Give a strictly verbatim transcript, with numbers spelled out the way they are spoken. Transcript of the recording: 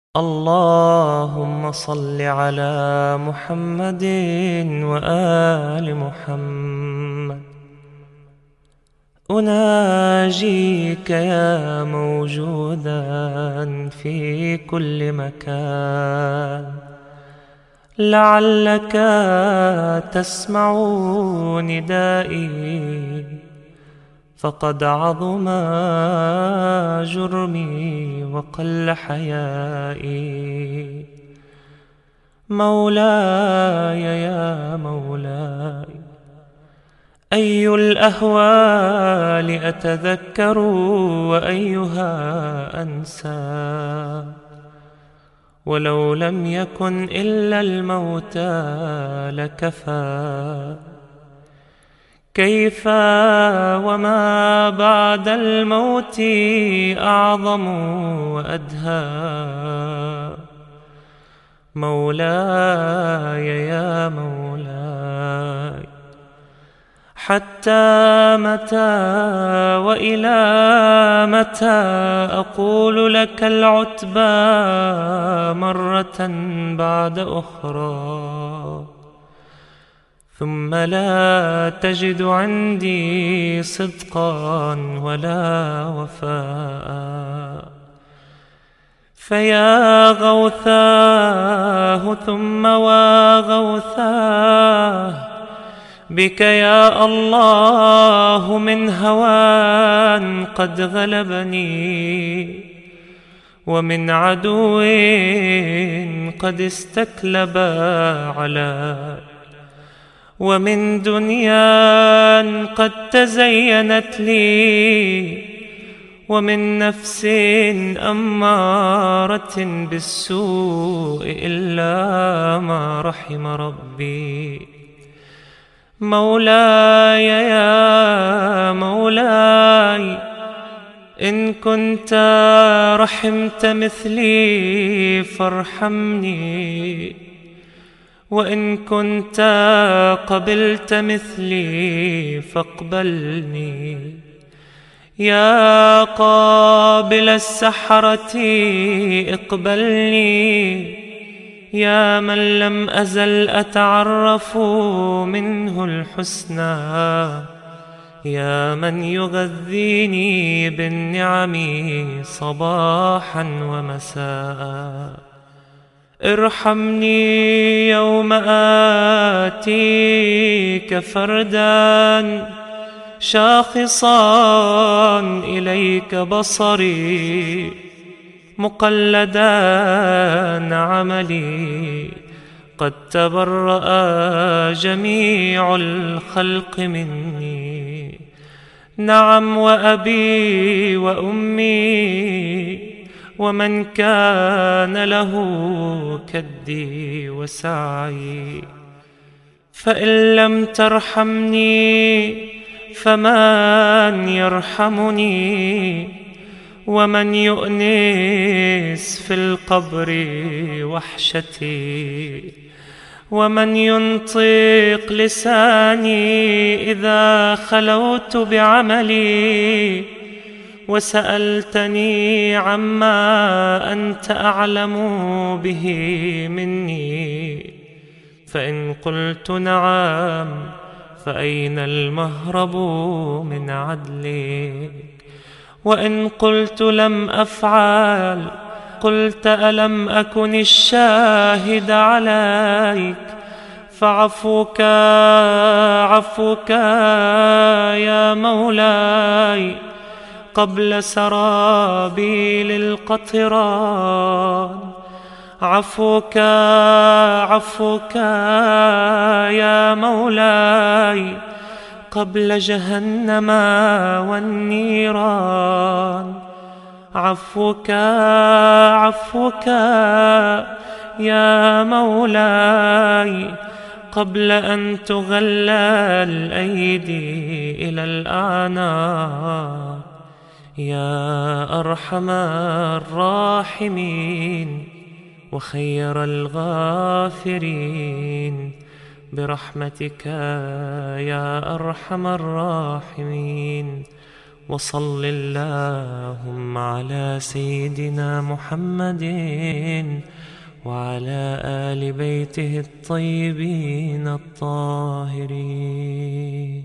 اللهم صل على محمد وآل محمد. أناجيك يا موجودا في كل مكان، لعلك تسمع ندائي، فقد عظم جرمي وقل حيائي. مولاي يا مولاي، أي الأهوال أتذكر وأيها أنسى؟ ولو لم يكن إلا الموتى لكفى. كيف وما بعد الموت أعظم وأدهى؟ مولاي يا مولاي، حتى متى وإلى متى أقول لك العتبى مرة بعد أخرى، ثم لا تجد عندي صدقا ولا وفاء؟ فيا غوثاه ثم وغوثاه، بك يا الله من هوان قد غلبني، ومن عدو قد استكلب علي، ومن دنيا قد تزينت لي، ومن نفس أمارة بالسوء إلا ما رحم ربي. مولاي يا مولاي، إن كنت رحمت مثلي فارحمني، وإن كنت قبلت مثلي فاقبلني. يا قابل السحرة اقبلني، يا من لم أزل أتعرف منه الحسنى، يا من يغذيني بالنعم صباحا ومساء. ارحمني يوم آتيك فردا شاخصا إليك بصري، مقلدا عملي، قد تبرأ جميع الخلق مني. نعم، وأبي وأمي ومن كان له كدي وسعي. فإن لم ترحمني فمن يرحمني؟ ومن يؤنس في القبر وحشتي؟ ومن ينطق لساني إذا خلوت بعملي وسألتني عما أنت أعلم به مني؟ فإن قلت نعم فأين المهرب من عدلك؟ وإن قلت لم أفعل قلت ألم أكن الشاهد عليك؟ فعفوك عفوك يا مولاي قبل سرابيل القطران، عفوك عفوك يا مولاي قبل جهنم والنيران، عفوك عفوك يا مولاي قبل أن تغلى الأيدي إلى الأعناق. يا أرحم الراحمين وخير الغافرين، برحمتك يا أرحم الراحمين، وصل اللهم على سيدنا محمد وعلى آل بيته الطيبين الطاهرين.